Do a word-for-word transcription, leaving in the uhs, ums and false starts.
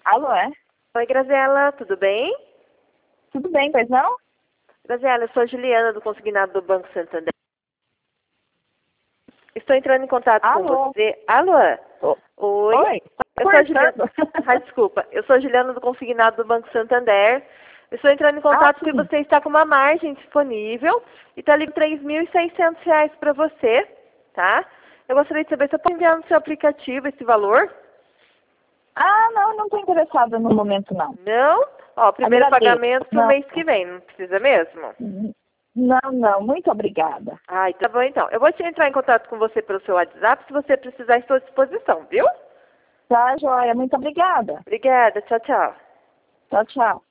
Alô, é? Oi, Graziela, tudo bem? Tudo bem, pois não? Graziela, eu sou a Juliana do Consignado do Banco Santander. Estou entrando em contato Alô? com você. Alô? Ô, Oi? Oi? Eu sou a Juliana. Cortando. Ah, desculpa. Eu sou a Juliana do Consignado do Banco Santander. Eu estou entrando em Ah, contato porque sim. você está com uma margem disponível e está ali três mil e seiscentos reais para você, tá? Eu gostaria de saber se eu posso enviar no seu aplicativo esse valor. Ah, não, não estou interessada no momento, não. Não? Ó, primeiro Agradeço. pagamento para o Não. mês que vem, não precisa mesmo? Não, não, muito obrigada. Ai, tá bom então. Eu vou te entrar em contato com você pelo seu WhatsApp. Se você precisar, estou à disposição, viu? Tá, joia, muito obrigada. Obrigada. Tchau, tchau. Tchau, tchau.